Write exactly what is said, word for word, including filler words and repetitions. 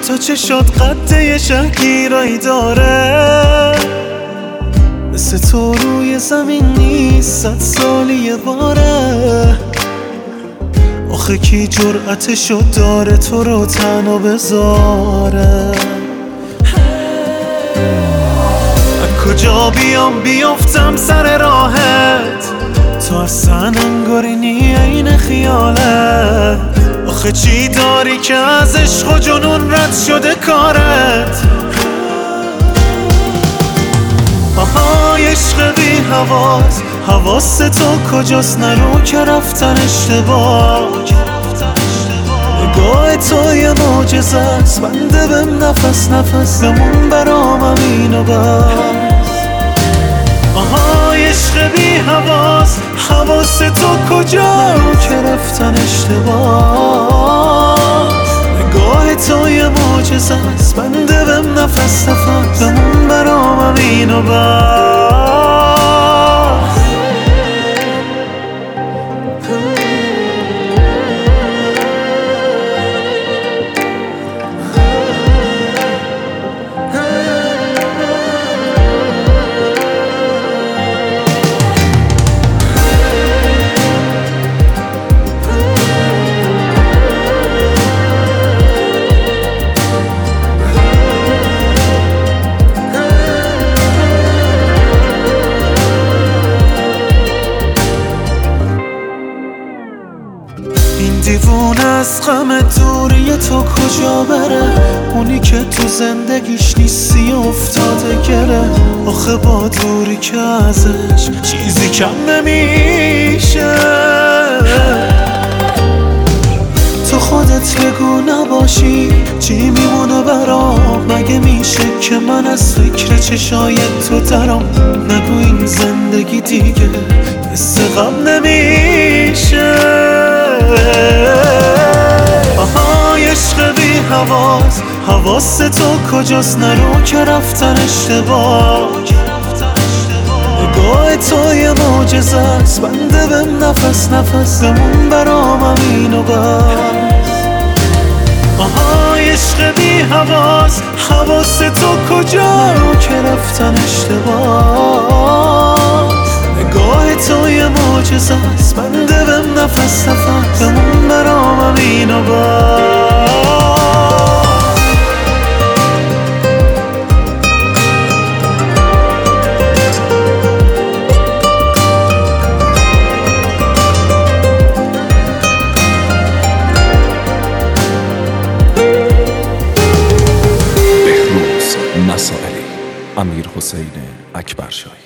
تو چه شد قده شهگیرایی داره، مثل تو روی زمین نیست صد سالی یه باره. آخه کی جرأتشو داره تو رو تنها بذاره؟ از کجا بیام بیافتم سر راهت، تو اصلا انگاری نی این خیالت. آخه چی داری که از عشق و جنون رد شده کارت؟ آهای عشق بی حواس، حواس تو کجاست؟ نرو که رفتن اشتباه. نگاه تو یه معجزه است، بنده بهم نفس نفس بمون برام همین و بس. آهای عشق بی حواس، حواس تو کجا؟ نرو که رفتن اشتباه. نگاه تو یه معجزه است، بنده بهم نفس نفس بمون برام همین و بس. این دیوونه از غم دوری تو کجا بره؟ اونی که تو زندگیش نیستی افتاده گره. آخه با دوری که ازش چیزی کم نمیشه. تو خودت بگو نباشی چی میمونه برام؟ مگه میشه که من از فکر چشای تو درام؟ نگو این زندگی دیگه مثل غم نمیشه. آهای عشق بی حواس، حواس تو کجاست؟ نرو که رفتن اشتباه. نگاه تو یه معجزه است، بنده بهم نفس نفس بمون برام همین و بس. آهای عشق بی حواس، حواس تو کجا؟ نرو که رفتن اشتباه. نگاه تو یه معجزه است، بنده بهم نفس نفس بمون برام همین و بس. بهروز مسائلی، امیرحسین اکبرشاهی.